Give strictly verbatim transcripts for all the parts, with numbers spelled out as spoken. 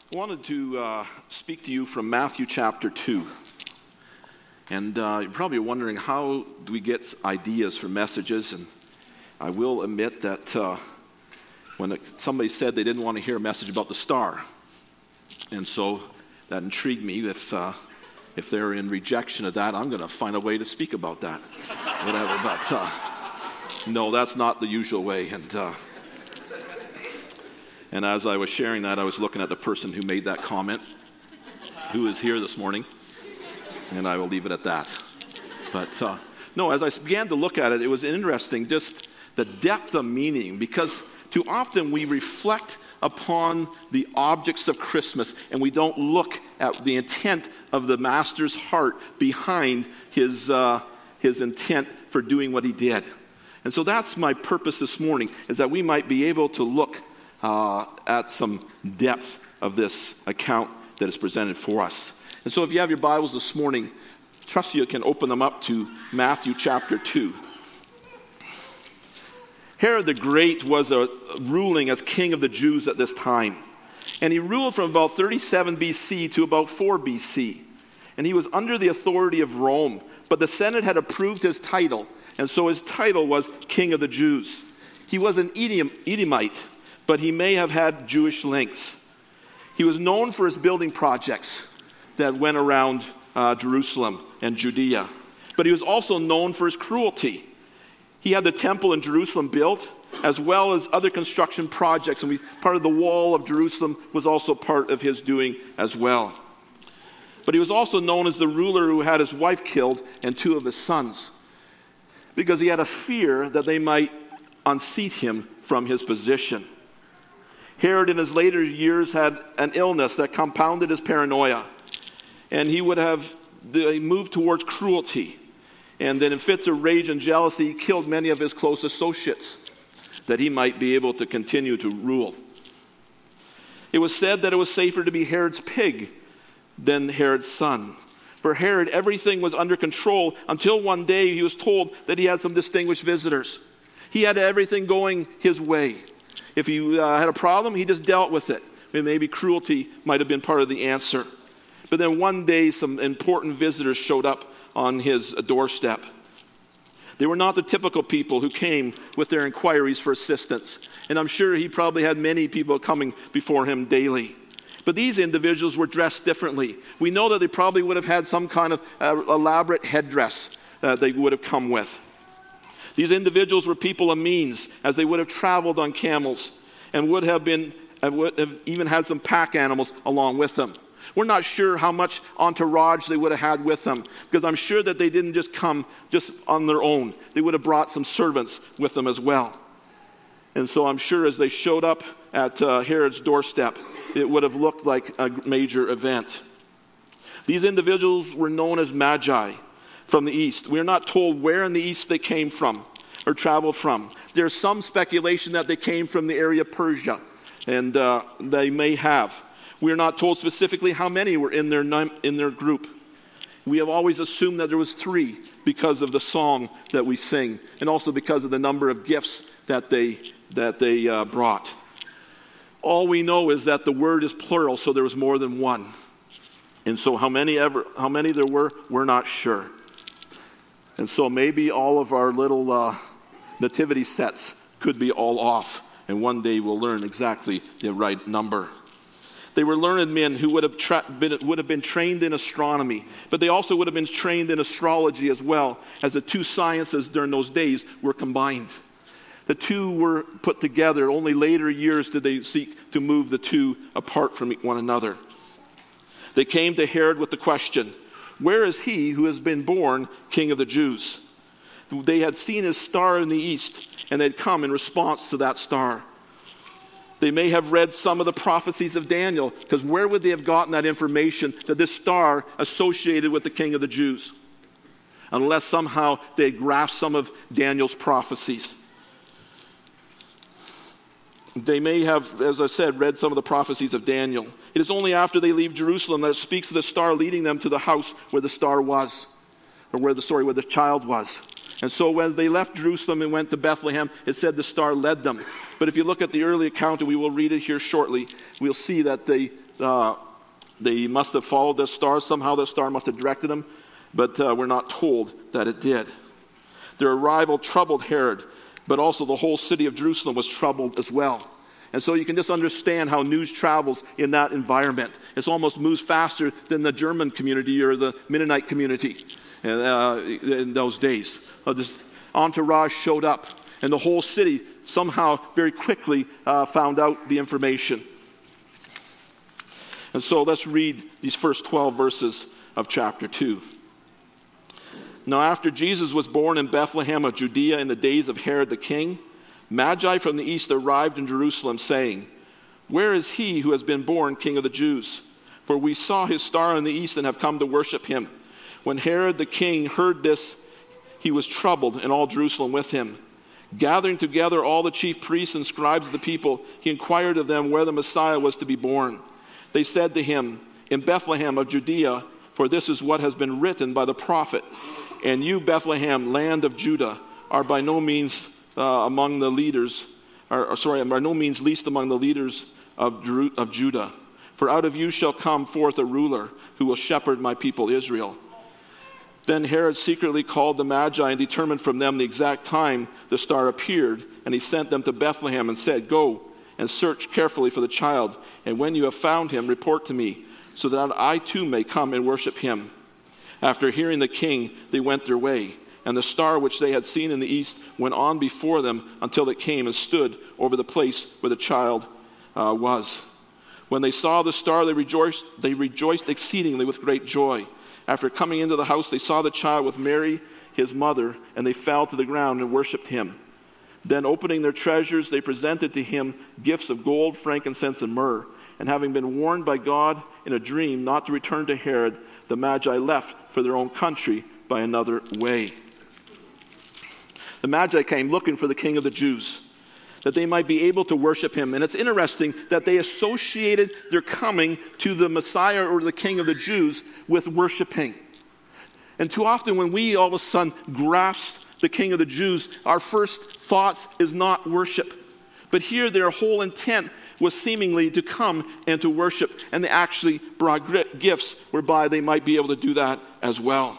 I wanted to uh, speak to you from Matthew chapter two. And uh, you're probably wondering, how do we get ideas for messages? And I will admit that uh, when it, somebody said they didn't want to hear a message about the star. And so that intrigued me. If, uh, if they're in rejection of that, I'm going to find a way to speak about that. Whatever, but uh, no, that's not the usual way. And uh, And as I was sharing that, I was looking at the person who made that comment, who is here this morning, and I will leave it at that. But uh, no, as I began to look at it, it was interesting, just the depth of meaning, because too often we reflect upon the objects of Christmas, and we don't look at the intent of the Master's heart behind his, uh, his intent for doing what he did. And so that's my purpose this morning, is that we might be able to look Uh, at some depth of this account that is presented for us. And so if you have your Bibles this morning, trust you can open them up to Matthew chapter two. Herod the Great was a, ruling as king of the Jews at this time. And he ruled from about thirty-seven B C to about four B C. And he was under the authority of Rome. But the Senate had approved his title. And so his title was King of the Jews. He was an Edom, Edomite, but he may have had Jewish links. He was known for his building projects that went around uh, Jerusalem and Judea. But he was also known for his cruelty. He had the temple in Jerusalem built, as well as other construction projects. And we, part of the wall of Jerusalem was also part of his doing as well. But he was also known as the ruler who had his wife killed and two of his sons, because he had a fear that they might unseat him from his position. Herod in his later years had an illness that compounded his paranoia. And he would have moved towards cruelty. And then in fits of rage and jealousy, he killed many of his close associates that he might be able to continue to rule. It was said that it was safer to be Herod's pig than Herod's son. For Herod, everything was under control until one day he was told that he had some distinguished visitors. He had everything going his way. If he uh, had a problem, he just dealt with it. And maybe cruelty might have been part of the answer. But then one day, some important visitors showed up on his doorstep. They were not the typical people who came with their inquiries for assistance. And I'm sure he probably had many people coming before him daily. But these individuals were dressed differently. We know that they probably would have had some kind of uh, elaborate headdress uh, they would have come with. These individuals were people of means, as they would have traveled on camels and would have been, would have even had some pack animals along with them. We're not sure how much entourage they would have had with them, because I'm sure that they didn't just come just on their own. They would have brought some servants with them as well. And so I'm sure as they showed up at uh, Herod's doorstep, it would have looked like a major event. These individuals were known as magi from the east. We are not told where in the east they came from or traveled from. There's some speculation that they came from the area of Persia, and uh, they may have. We are not told specifically how many were in their in their group. We have always assumed that there was three because of the song that we sing, and also because of the number of gifts that they that they uh, brought. All we know is that the word is plural, so there was more than one. And so how many ever how many there were, we're not sure. And so maybe all of our little uh, nativity sets could be all off. And one day we'll learn exactly the right number. They were learned men who would have, tra- been, would have been trained in astronomy. But they also would have been trained in astrology as well, as the two sciences during those days were combined. The two were put together. Only later years did they seek to move the two apart from one another. They came to Herod with the question, "Where is he who has been born King of the Jews?" They had seen his star in the east, and they'd come in response to that star. They may have read some of the prophecies of Daniel, because where would they have gotten that information that this star associated with the King of the Jews? Unless somehow they grasped some of Daniel's prophecies. They may have, as I said, read some of the prophecies of Daniel. It is only after they leave Jerusalem that it speaks of the star leading them to the house where the star was, or where the sorry, where the child was. And so as they left Jerusalem and went to Bethlehem, it said the star led them. But if you look at the early account, and we will read it here shortly, we'll see that they uh, they must have followed this star. Somehow the star must have directed them, but uh, we're not told that it did. Their arrival troubled Herod, but also the whole city of Jerusalem was troubled as well. And so you can just understand how news travels in that environment. It's almost moves faster than the German community or the Mennonite community uh, in those days. Uh, this entourage showed up, and the whole city somehow very quickly uh, found out the information. And so let's read these first twelve verses of chapter two. Now after Jesus was born in Bethlehem of Judea in the days of Herod the king, Magi from the east arrived in Jerusalem, saying, "Where is he who has been born King of the Jews? For we saw his star in the east and have come to worship him." When Herod the king heard this, he was troubled, and all Jerusalem with him. Gathering together all the chief priests and scribes of the people, he inquired of them where the Messiah was to be born. They said to him, "In Bethlehem of Judea, for this is what has been written by the prophet. And you, Bethlehem, land of Judah, are by no means uh, among the leaders, or, or sorry, by no means least among the leaders of, Jeru- of Judah. For out of you shall come forth a ruler who will shepherd my people Israel." Then Herod secretly called the Magi and determined from them the exact time the star appeared, and he sent them to Bethlehem and said, "Go and search carefully for the child, and when you have found him, report to me, so that I too may come and worship him." After hearing the king, they went their way, and the star which they had seen in the east went on before them until it came and stood over the place where the child uh, was. When they saw the star, they rejoiced, they rejoiced exceedingly with great joy. After coming into the house, they saw the child with Mary, his mother, and they fell to the ground and worshipped him. Then opening their treasures, they presented to him gifts of gold, frankincense, and myrrh. And having been warned by God in a dream not to return to Herod, the Magi left for their own country by another way. The Magi came looking for the King of the Jews, that they might be able to worship him. And it's interesting that they associated their coming to the Messiah or the King of the Jews with worshiping. And too often when we all of a sudden grasp the King of the Jews, our first thoughts is not worship. But here their whole intent was seemingly to come and to worship, and they actually brought gifts whereby they might be able to do that as well.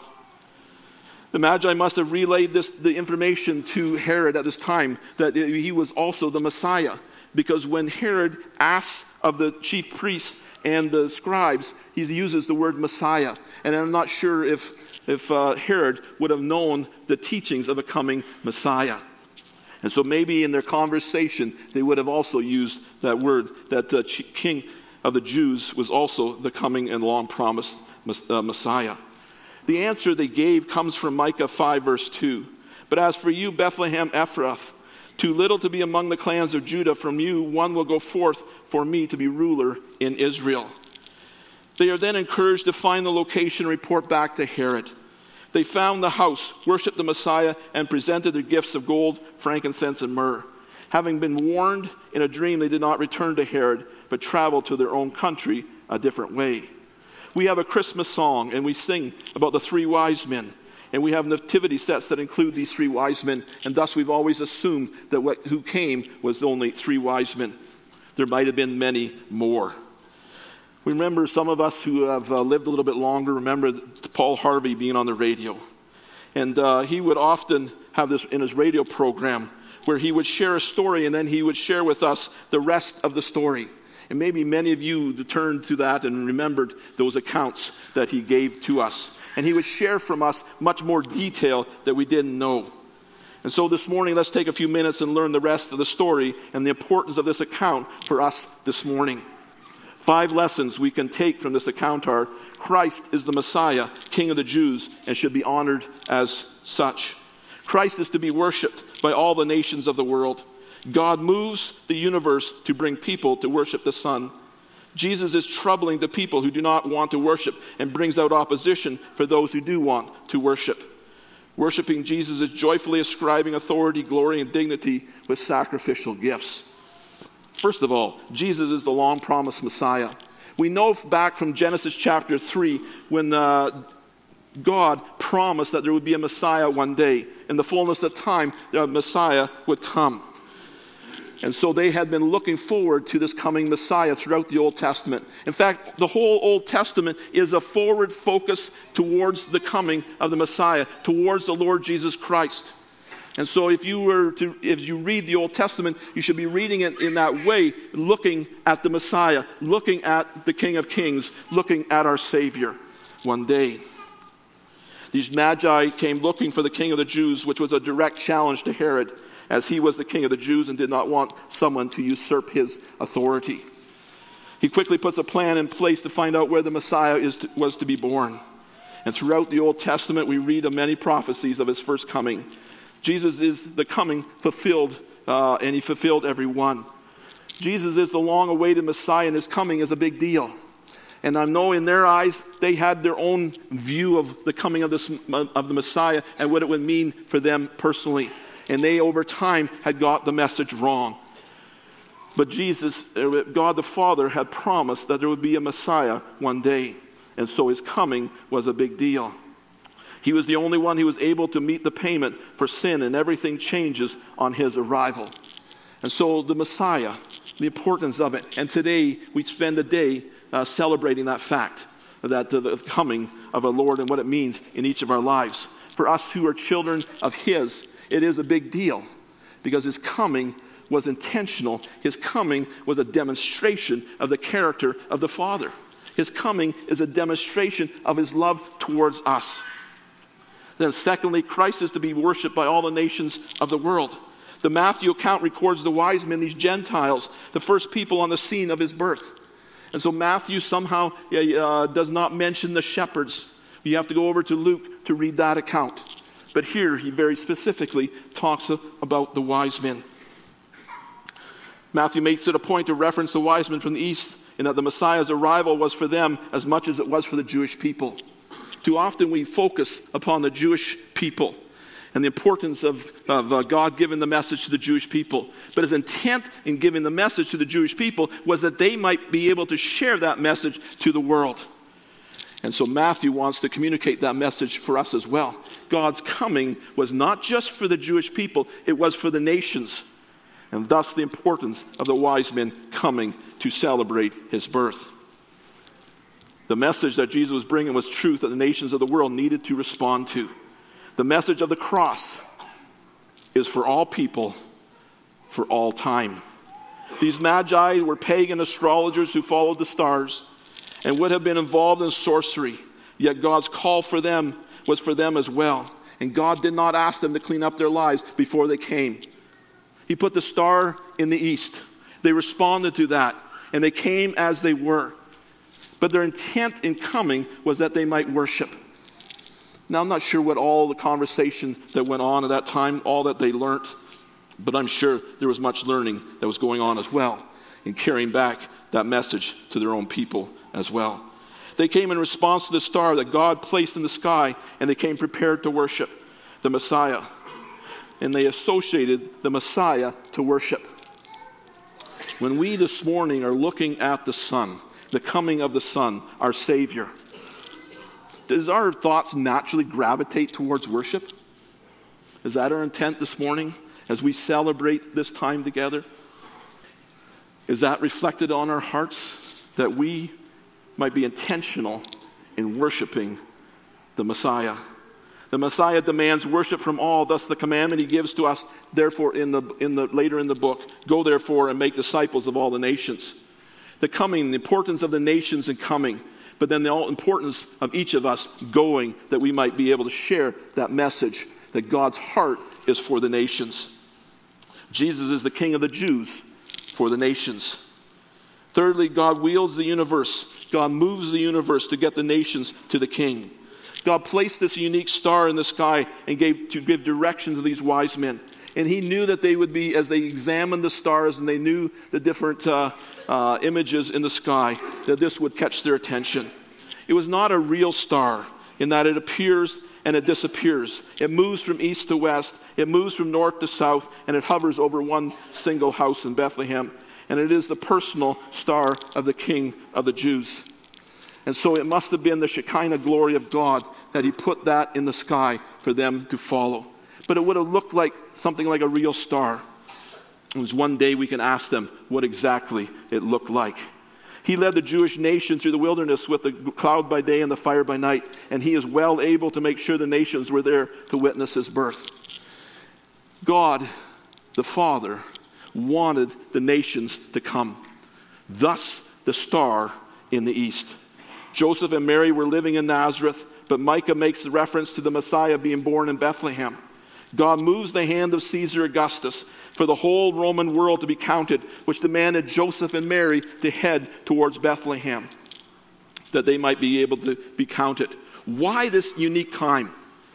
The Magi must have relayed this, the information to Herod at this time, that he was also the Messiah. Because when Herod asks of the chief priests and the scribes, he uses the word Messiah. And I'm not sure if, if uh, Herod would have known the teachings of a coming Messiah. And so maybe in their conversation, they would have also used that word, that the King of the Jews was also the coming and long-promised Messiah. The answer they gave comes from Micah five, verse two. "But as for you, Bethlehem Ephrath, too little to be among the clans of Judah, from you one will go forth for me to be ruler in Israel." They are then encouraged to find the location and report back to Herod. They found the house, worshiped the Messiah, and presented their gifts of gold, frankincense, and myrrh. Having been warned in a dream, they did not return to Herod, but traveled to their own country a different way. We have a Christmas song, and we sing about the three wise men. And we have nativity sets that include these three wise men, and thus we've always assumed that what who came was only three wise men. There might have been many more. We remember, some of us who have uh, lived a little bit longer remember Paul Harvey being on the radio. And uh, he would often have this in his radio program where he would share a story, and then he would share with us the rest of the story. And maybe many of you turned to that and remembered those accounts that he gave to us. And he would share from us much more detail that we didn't know. And so this morning, let's take a few minutes and learn the rest of the story and the importance of this account for us this morning. Five lessons we can take from this account are: Christ is the Messiah, King of the Jews, and should be honored as such. Christ is to be worshipped by all the nations of the world. God moves the universe to bring people to worship the Son. Jesus is troubling the people who do not want to worship and brings out opposition for those who do want to worship. Worshiping Jesus is joyfully ascribing authority, glory, and dignity with sacrificial gifts. First of all, Jesus is the long-promised Messiah. We know back from Genesis chapter three when uh, God promised that there would be a Messiah one day. In the fullness of time, the Messiah would come. And so they had been looking forward to this coming Messiah throughout the Old Testament. In fact, the whole Old Testament is a forward focus towards the coming of the Messiah, towards the Lord Jesus Christ. And so if you were to, if you read the Old Testament, you should be reading it in that way, looking at the Messiah, looking at the King of Kings, looking at our Savior one day. These Magi came looking for the King of the Jews, which was a direct challenge to Herod, as he was the king of the Jews and did not want someone to usurp his authority. He quickly puts a plan in place to find out where the Messiah is to, was to be born. And throughout the Old Testament, we read of many prophecies of his first coming. Jesus is the coming fulfilled, uh, and he fulfilled every one. Jesus is the long-awaited Messiah, and his coming is a big deal. And I know in their eyes, they had their own view of the coming of, this, of the Messiah and what it would mean for them personally. And they, over time, had got the message wrong. But Jesus, God the Father, had promised that there would be a Messiah one day. And so his coming was a big deal. He was the only one who was able to meet the payment for sin, and everything changes on his arrival. And so the Messiah, the importance of it. And today, we spend a day uh, celebrating that fact, that uh, the coming of our Lord and what it means in each of our lives. For us who are children of his, it is a big deal because his coming was intentional. His coming was a demonstration of the character of the Father. His coming is a demonstration of his love towards us. Then secondly, Christ is to be worshipped by all the nations of the world. The Matthew account records the wise men, these Gentiles, the first people on the scene of his birth. And so Matthew somehow uh, does not mention the shepherds. You have to go over to Luke to read that account. But here he very specifically talks about the wise men. Matthew makes it a point to reference the wise men from the east, in that the Messiah's arrival was for them as much as it was for the Jewish people. Too often we focus upon the Jewish people and the importance of, of uh, God giving the message to the Jewish people. But his intent in giving the message to the Jewish people was that they might be able to share that message to the world. And so Matthew wants to communicate that message for us as well. God's coming was not just for the Jewish people, it was for the nations. And thus the importance of the wise men coming to celebrate his birth. The message that Jesus was bringing was truth that the nations of the world needed to respond to. The message of the cross is for all people, for all time. These Magi were pagan astrologers who followed the stars and would have been involved in sorcery. Yet God's call for them was for them as well. And God did not ask them to clean up their lives before they came. He put the star in the east. They responded to that, and they came as they were. But their intent in coming was that they might worship. Now, I'm not sure what all the conversation that went on at that time, all that they learned, but I'm sure there was much learning that was going on as well in carrying back that message to their own people as well. They came in response to the star that God placed in the sky, and they came prepared to worship the Messiah. And they associated the Messiah to worship. When we this morning are looking at the Son, the coming of the Son, our Savior, does our thoughts naturally gravitate towards worship? Is that our intent this morning as we celebrate this time together? Is that reflected on our hearts, that we might be intentional in worshiping the Messiah? The Messiah demands worship from all. Thus the commandment he gives to us, therefore, in the, in the, later in the book, go therefore and make disciples of all the nations. The coming, the importance of the nations in coming, but then the importance of each of us going, that we might be able to share that message that God's heart is for the nations. Jesus is the King of the Jews for the nations. Thirdly, God wields the universe. God moves the universe to get the nations to the King. God placed this unique star in the sky and gave to give direction to these wise men. And he knew that they would be, as they examined the stars and they knew the different uh, uh, images in the sky, that this would catch their attention. It was not a real star in that it appears and it disappears. It moves from east to west. It moves from north to south, and it hovers over one single house in Bethlehem. And it is the personal star of the King of the Jews. And so it must have been the Shekinah glory of God that he put that in the sky for them to follow. But it would have looked like something like a real star. It was one day we can ask them what exactly it looked like. He led the Jewish nation through the wilderness with the cloud by day and the fire by night, and he is well able to make sure the nations were there to witness his birth. God, the Father, wanted the nations to come. Thus, the star in the east. Joseph and Mary were living in Nazareth, but Micah makes the reference to the Messiah being born in Bethlehem. God moves the hand of Caesar Augustus for the whole Roman world to be counted, which demanded Joseph and Mary to head towards Bethlehem, that they might be able to be counted. Why this unique time?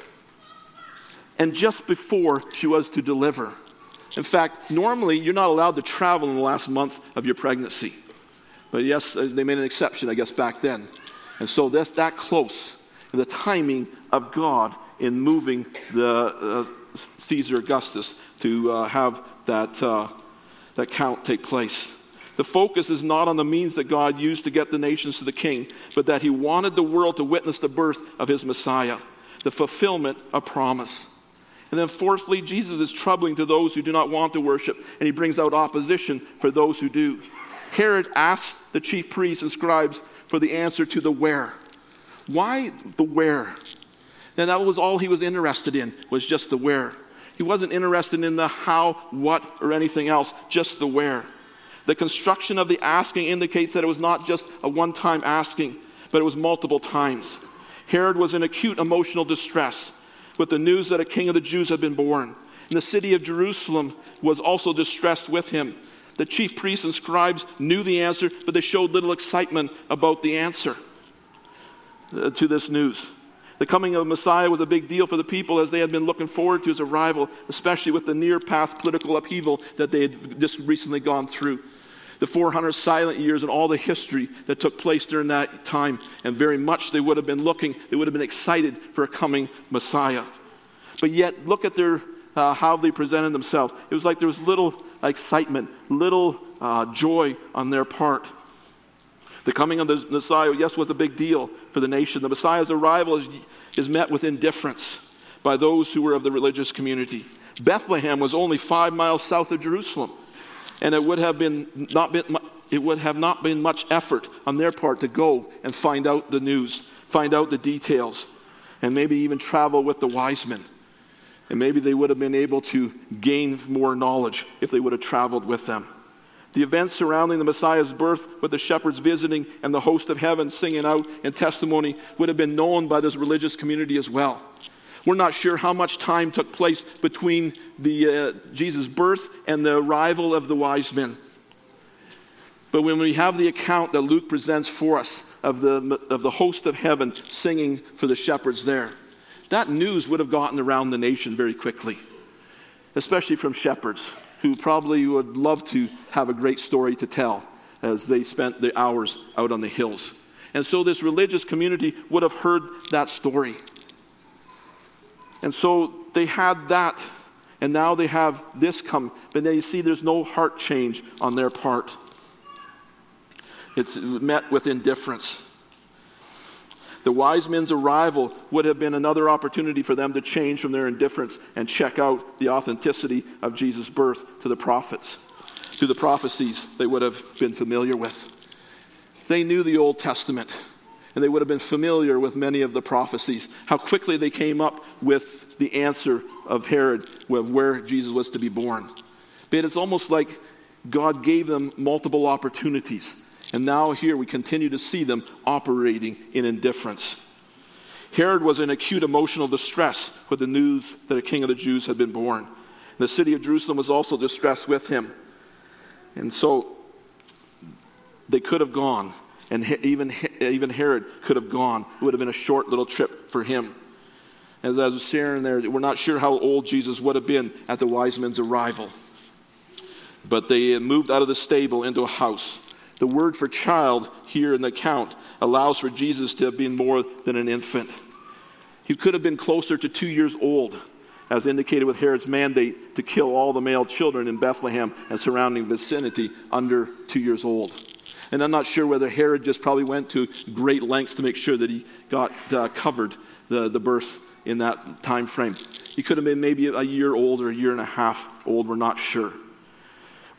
And just before she was to deliver. In fact, normally you're not allowed to travel in the last month of your pregnancy. But yes, they made an exception, I guess, back then. And so that's that close. And the timing of God in moving the uh, Caesar Augustus to uh, have that, uh, that count take place. The focus is not on the means that God used to get the nations to the king, but that he wanted the world to witness the birth of his Messiah, the fulfillment of promise. And then fourthly, Jesus is troubling to those who do not want to worship, and he brings out opposition for those who do. Herod asked the chief priests and scribes for the answer to the where. Why the where? And that was all he was interested in, was just the where. He wasn't interested in the how, what, or anything else, just the where. The construction of the asking indicates that it was not just a one-time asking, but it was multiple times. Herod was in acute emotional distress with the news that a king of the Jews had been born. And the city of Jerusalem was also distressed with him. The chief priests and scribes knew the answer, but they showed little excitement about the answer uh, to this news. The coming of Messiah was a big deal for the people as they had been looking forward to his arrival, especially with the near past political upheaval that they had just recently gone through. The four hundred silent years and all the history that took place during that time. And very much they would have been looking, they would have been excited for a coming Messiah. But yet, look at their uh, how they presented themselves. It was like there was little excitement, little uh, joy on their part. The coming of the Messiah, yes, was a big deal for the nation. The Messiah's arrival is, is met with indifference by those who were of the religious community. Bethlehem was only five miles south of Jerusalem, and it would have been not been it would have not been much effort on their part to go and find out the news, find out the details, and maybe even travel with the wise men. And maybe they would have been able to gain more knowledge if they would have traveled with them. The events surrounding the Messiah's birth, with the shepherds visiting and the host of heaven singing out in testimony, would have been known by this religious community as well. We're not sure how much time took place between the uh, Jesus' birth and the arrival of the wise men. But when we have the account that Luke presents for us of the, of the host of heaven singing for the shepherds there, that news would have gotten around the nation very quickly, especially from shepherds who probably would love to have a great story to tell as they spent their hours out on the hills. And so this religious community would have heard that story. And so they had that, and now they have this come. But then you see there's no heart change on their part. It's met with indifference. The wise men's arrival would have been another opportunity for them to change from their indifference and check out the authenticity of Jesus' birth to the prophets, to the prophecies they would have been familiar with. They knew the Old Testament, and they would have been familiar with many of the prophecies, how quickly they came up with the answer of Herod of where Jesus was to be born. But it's almost like God gave them multiple opportunities. And now here we continue to see them operating in indifference. Herod was in acute emotional distress with the news that a king of the Jews had been born. The city of Jerusalem was also distressed with him. And so they could have gone, and even, even Herod could have gone. It would have been a short little trip for him. As I was sharing there, we're not sure how old Jesus would have been at the wise men's arrival. But they moved out of the stable into a house. The word for child here in the account allows for Jesus to have been more than an infant. He could have been closer to two years old, as indicated with Herod's mandate to kill all the male children in Bethlehem and surrounding vicinity under two years old. And I'm not sure whether Herod just probably went to great lengths to make sure that he got uh, covered the, the birth in that time frame. He could have been maybe a year old or a year and a half old, we're not sure.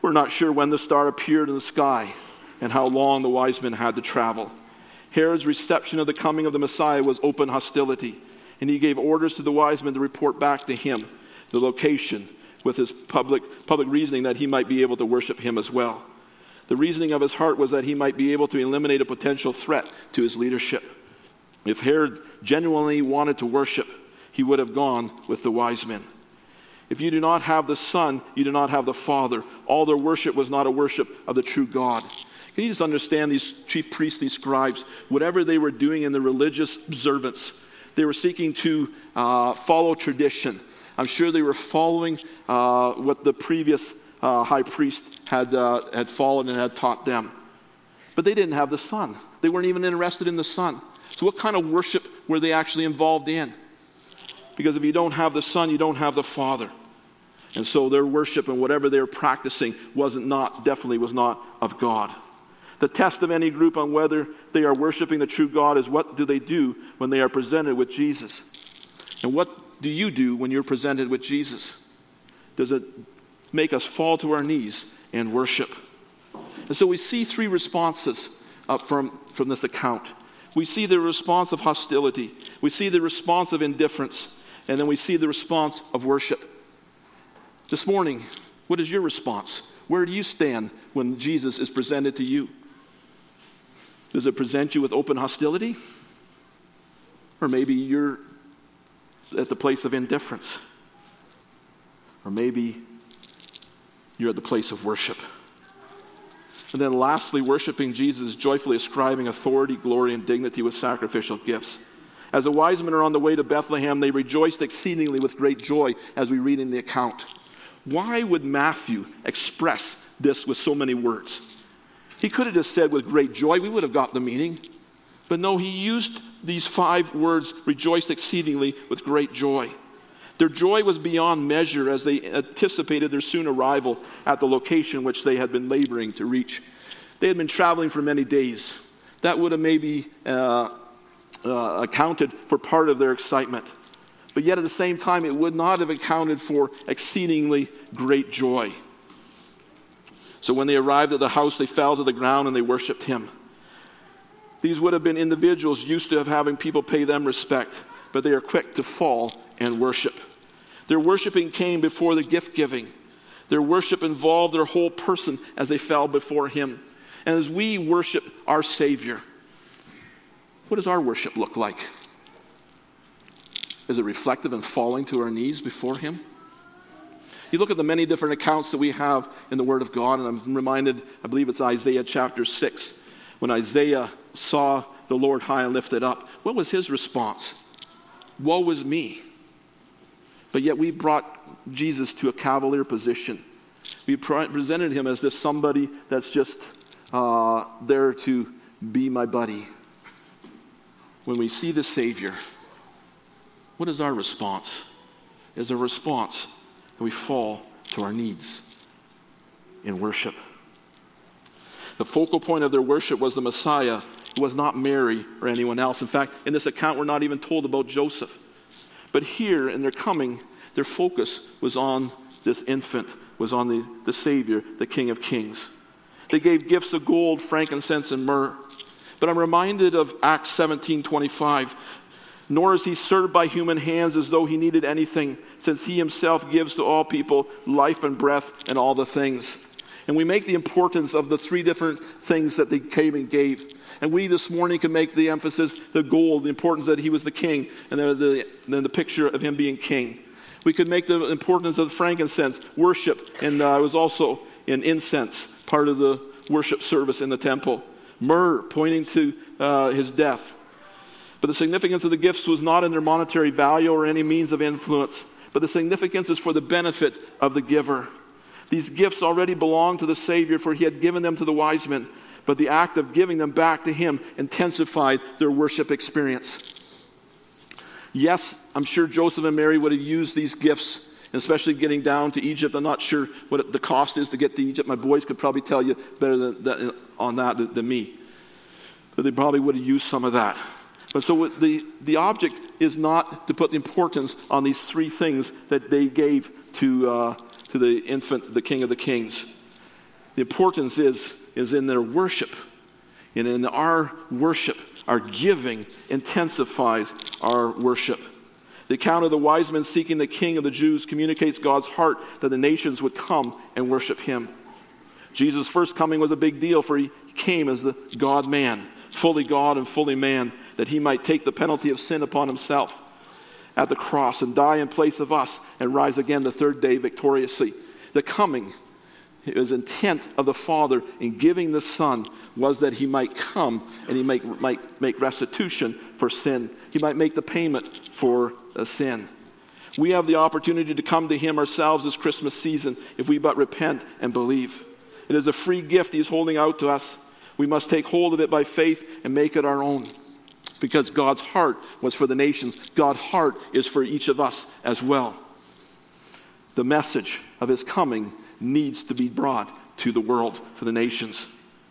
We're not sure when the star appeared in the sky and how long the wise men had to travel. Herod's reception of the coming of the Messiah was open hostility, and he gave orders to the wise men to report back to him the location with his public, public reasoning that he might be able to worship him as well. The reasoning of his heart was that he might be able to eliminate a potential threat to his leadership. If Herod genuinely wanted to worship, he would have gone with the wise men. If you do not have the Son, you do not have the Father. All their worship was not a worship of the true God. Can you just understand these chief priests, these scribes, whatever they were doing in the religious observance, they were seeking to uh, follow tradition. I'm sure they were following uh, what the previous uh, high priest had, uh, had followed and had taught them. But they didn't have the Son. They weren't even interested in the Son. So what kind of worship were they actually involved in? Because if you don't have the Son, you don't have the Father. And so their worship and whatever they were practicing wasn't not, definitely was not of God. The test of any group on whether they are worshiping the true God is what do they do when they are presented with Jesus? And what do you do when you're presented with Jesus? Does it make us fall to our knees and worship? And so we see three responses uh, from, from this account. We see the response of hostility. We see the response of indifference. And then we see the response of worship. This morning, what is your response? Where do you stand when Jesus is presented to you? Does it present you with open hostility? Or maybe you're at the place of indifference. Or maybe you're at the place of worship. And then lastly, worshiping Jesus, joyfully ascribing authority, glory, and dignity with sacrificial gifts. As the wise men are on the way to Bethlehem, they rejoiced exceedingly with great joy, as we read in the account. Why would Matthew express this with so many words? He could have just said with great joy, we would have got the meaning. But no, he used these five words, rejoiced exceedingly with great joy. Their joy was beyond measure as they anticipated their soon arrival at the location which they had been laboring to reach. They had been traveling for many days. That would have maybe uh, uh, accounted for part of their excitement. But yet at the same time, it would not have accounted for exceedingly great joy. So when they arrived at the house, they fell to the ground and they worshiped him. These would have been individuals used to have having people pay them respect, but they are quick to fall and worship. Their worshiping came before the gift giving. Their worship involved their whole person as they fell before him. And as we worship our Savior, what does our worship look like? Is it reflective in falling to our knees before him? You look at the many different accounts that we have in the Word of God, and I'm reminded, I believe it's Isaiah chapter six, when Isaiah saw the Lord high and lifted up. What was his response? Woe is me. But yet we brought Jesus to a cavalier position. We presented him as this somebody that's just uh, there to be my buddy. When we see the Savior, what is our response? Is a response that we fall to our knees in worship. The focal point of their worship was the Messiah. It was not Mary or anyone else. In fact, in this account, we're not even told about Joseph. But here, in their coming, their focus was on this infant, was on the, the Savior, the King of Kings. They gave gifts of gold, frankincense, and myrrh. But I'm reminded of Acts seventeen twenty-five. Nor is he served by human hands as though he needed anything, since he himself gives to all people life and breath and all the things. And we make the importance of the three different things that they came and gave. And we this morning can make the emphasis, the gold, the importance that he was the king, and then the, the, the picture of him being king. We could make the importance of the frankincense, worship, and uh, it was also in incense, part of the worship service in the temple. Myrrh, pointing to uh, his death. But the significance of the gifts was not in their monetary value or any means of influence, but the significance is for the benefit of the giver. These gifts already belonged to the Savior, for he had given them to the wise men, but the act of giving them back to him intensified their worship experience. Yes, I'm sure Joseph and Mary would have used these gifts, and especially getting down to Egypt. I'm not sure what the cost is to get to Egypt. My boys could probably tell you better than, than, on that than, than me. But they probably would have used some of that. But so the, the object is not to put the importance on these three things that they gave to, uh, to the infant, the King of the Kings. The importance is, is in their worship. And in our worship, our giving intensifies our worship. The account of the wise men seeking the King of the Jews communicates God's heart that the nations would come and worship him. Jesus' first coming was a big deal, for he came as the God-man, fully God and fully man, that he might take the penalty of sin upon himself at the cross and die in place of us and rise again the third day victoriously. The coming, his intent of the Father in giving the Son was that he might come and he might, might make restitution for sin. He might make the payment for a sin. We have the opportunity to come to him ourselves this Christmas season if we but repent and believe. It is a free gift he's holding out to us. We must take hold of it by faith and make it our own. Because God's heart was for the nations. God's heart is for each of us as well. The message of his coming needs to be brought to the world, to the nations.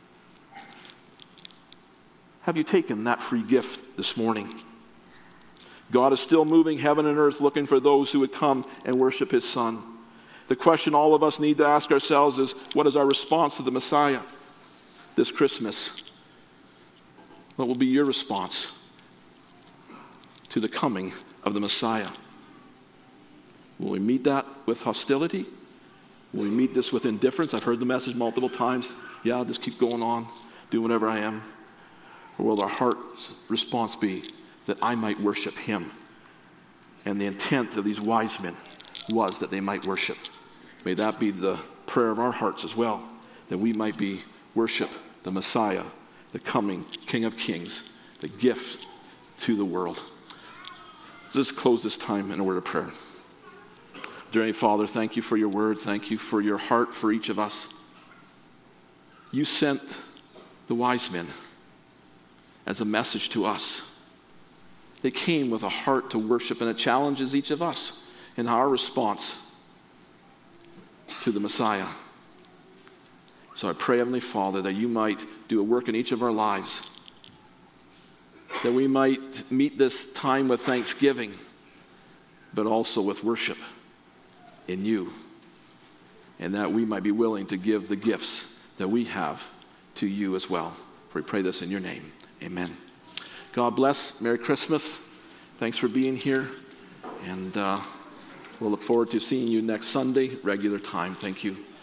Have you taken that free gift this morning? God is still moving heaven and earth looking for those who would come and worship his Son. The question all of us need to ask ourselves is, what is our response to the Messiah this Christmas? What will be your response to the coming of the Messiah? Will we meet that with hostility? Will we meet this with indifference? I've heard the message multiple times. Yeah, I'll just keep going on, do whatever I am. Or will our heart's response be that I might worship him? And the intent of these wise men was that they might worship. May that be the prayer of our hearts as well, that we might be worship the Messiah, the coming King of Kings, the gift to the world. Let's close this time in a word of prayer. Dear Heavenly Father, thank you for your word. Thank you for your heart for each of us. You sent the wise men as a message to us. They came with a heart to worship, and it challenges each of us in our response to the Messiah. So I pray, Heavenly Father, that you might do a work in each of our lives, that we might meet this time with thanksgiving, but also with worship in you, and that we might be willing to give the gifts that we have to you as well. For we pray this in your name. Amen. God bless. Merry Christmas. Thanks for being here, and uh, we'll look forward to seeing you next Sunday, regular time. Thank you.